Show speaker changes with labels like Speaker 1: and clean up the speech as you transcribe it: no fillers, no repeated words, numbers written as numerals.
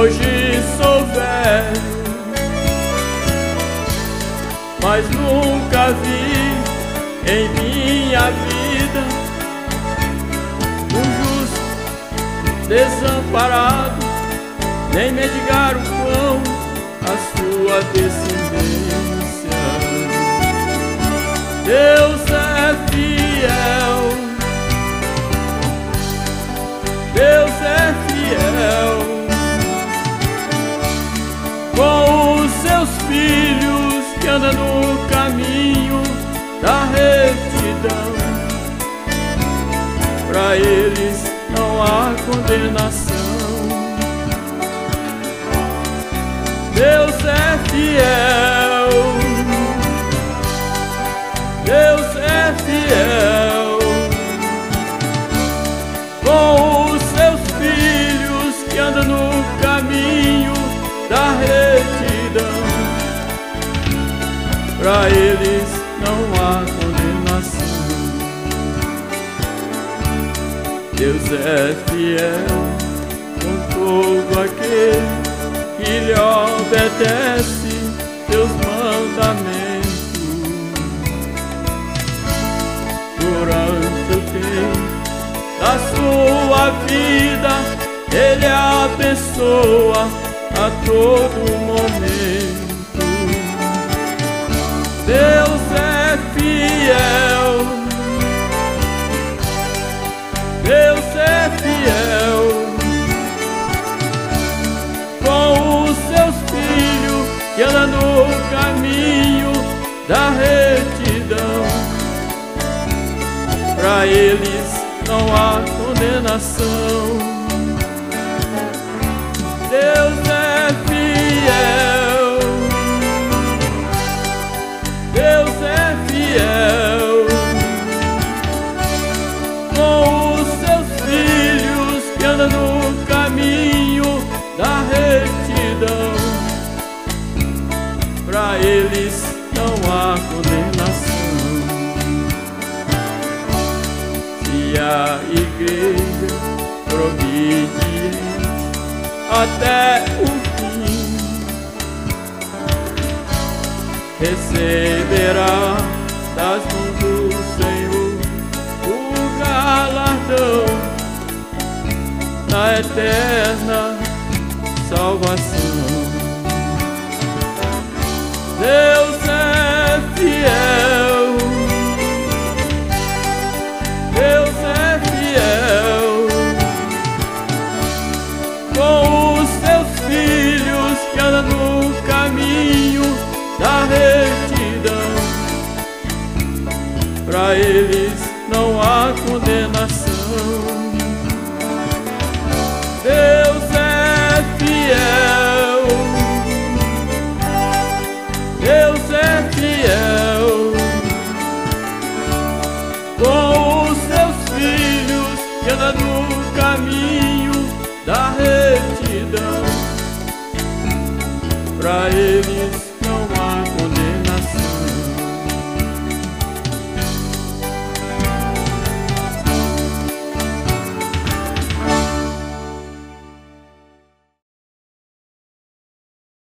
Speaker 1: Hoje sou velho, mas nunca vi em minha vida um justo desamparado, nem mendigar o pão a sua descendência. Deus é fiel, Deus é fiel com os seus filhos que andam no caminho da retidão. Para eles não há condenação. Deus é fiel, Deus é fiel com os seus filhos que andam no caminho da retidão. Para eles não há condenação. Deus é fiel com todo aquele que lhe obedece seus mandamentos. Durante o tempo da sua vida, Ele abençoa a todo momento. Deus é fiel, Deus é fiel com os seus filhos que andam no caminho da retidão. Para eles não há condenação. Deus é fiel, Deus é fiel com os seus filhos que andam no caminho da retidão. Para eles não há condenação. Se a igreja for obediente até o fim, receberá das mãos do Senhor o galardão na eterna salvação. Deus é fiel, Deus é fiel com os seus filhos que andam no caminho da retidão. Para ele